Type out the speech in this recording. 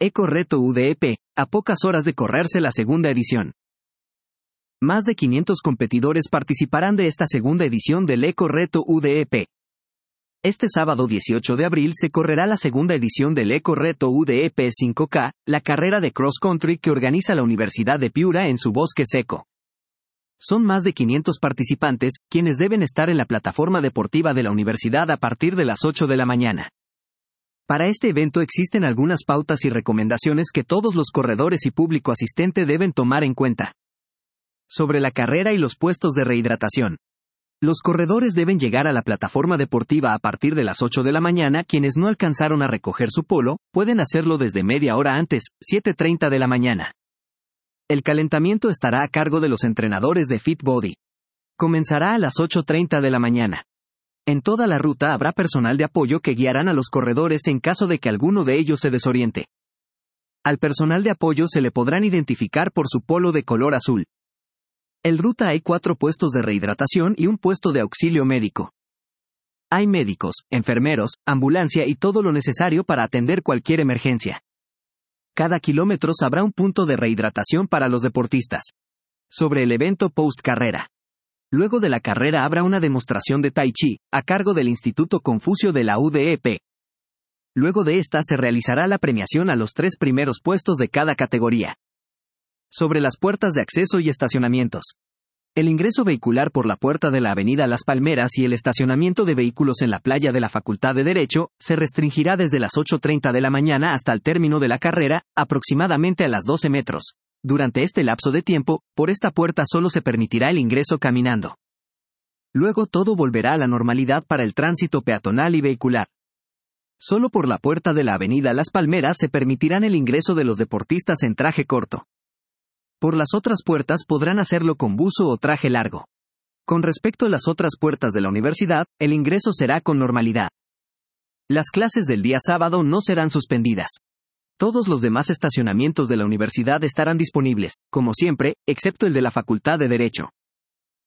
Eco Reto UDEP, a pocas horas de correrse la segunda edición. Más de 500 competidores participarán de esta segunda edición del Eco Reto UDEP. Este sábado 18 de abril se correrá la segunda edición del Eco Reto UDEP 5K, la carrera de cross country que organiza la Universidad de Piura en su bosque seco. Son más de 500 participantes, quienes deben estar en la plataforma deportiva de la universidad a partir de las 8 de la mañana. Para este evento existen algunas pautas y recomendaciones que todos los corredores y público asistente deben tomar en cuenta. Sobre la carrera y los puestos de rehidratación. Los corredores deben llegar a la plataforma deportiva a partir de las 8 de la mañana. Quienes no alcanzaron a recoger su polo, pueden hacerlo desde media hora antes, 7:30 de la mañana. El calentamiento estará a cargo de los entrenadores de Fit Body. Comenzará a las 8:30 de la mañana. En toda la ruta habrá personal de apoyo que guiarán a los corredores en caso de que alguno de ellos se desoriente. Al personal de apoyo se le podrán identificar por su polo de color azul. En ruta hay 4 puestos de rehidratación y un puesto de auxilio médico. Hay médicos, enfermeros, ambulancia y todo lo necesario para atender cualquier emergencia. Cada kilómetro habrá un punto de rehidratación para los deportistas. Sobre el evento post-carrera. Luego de la carrera habrá una demostración de Tai Chi, a cargo del Instituto Confucio de la UDEP. Luego de esta se realizará la premiación a los 3 primeros puestos de cada categoría. Sobre las puertas de acceso y estacionamientos. El ingreso vehicular por la puerta de la Avenida Las Palmeras y el estacionamiento de vehículos en la playa de la Facultad de Derecho, se restringirá desde las 8:30 de la mañana hasta el término de la carrera, aproximadamente a las 12 metros. Durante este lapso de tiempo, por esta puerta solo se permitirá el ingreso caminando. Luego todo volverá a la normalidad para el tránsito peatonal y vehicular. Solo por la puerta de la Avenida Las Palmeras se permitirán el ingreso de los deportistas en traje corto. Por las otras puertas podrán hacerlo con buzo o traje largo. Con respecto a las otras puertas de la universidad, el ingreso será con normalidad. Las clases del día sábado no serán suspendidas. Todos los demás estacionamientos de la universidad estarán disponibles, como siempre, excepto el de la Facultad de Derecho.